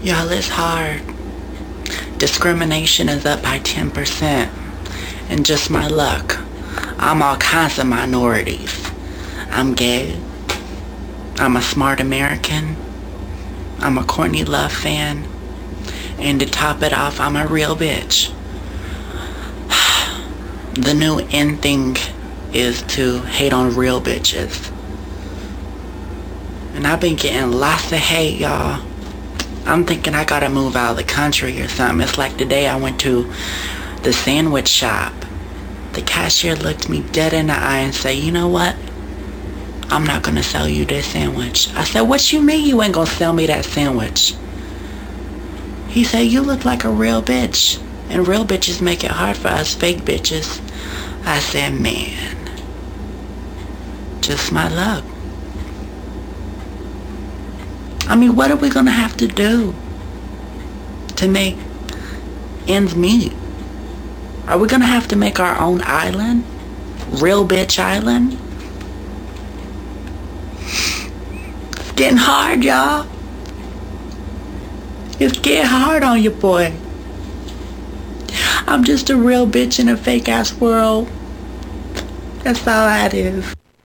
Y'all, it's hard. Discrimination is up by 10%. And just my luck, I'm all kinds of minorities. I'm gay. I'm a smart American. I'm a Courtney Love fan. And to top it off, I'm a real bitch. The new in thing is to hate on real bitches. And I've been getting lots of hate, y'all. I'm thinking I gotta move out of the country or something. It's like the day I went to the sandwich shop. The cashier looked me dead in the eye and said, "You know what? I'm not gonna sell you this sandwich." I said, "What you mean you ain't gonna sell me that sandwich?" He said, "You look like a real bitch. And real bitches make it hard for us fake bitches." I said, man, just my luck. I mean, what are we gonna have to do to make ends meet? Are we gonna have to make our own island? Real bitch island? It's getting hard, y'all. It's getting hard on you, boy. I'm just a real bitch in a fake ass world. That's all that is.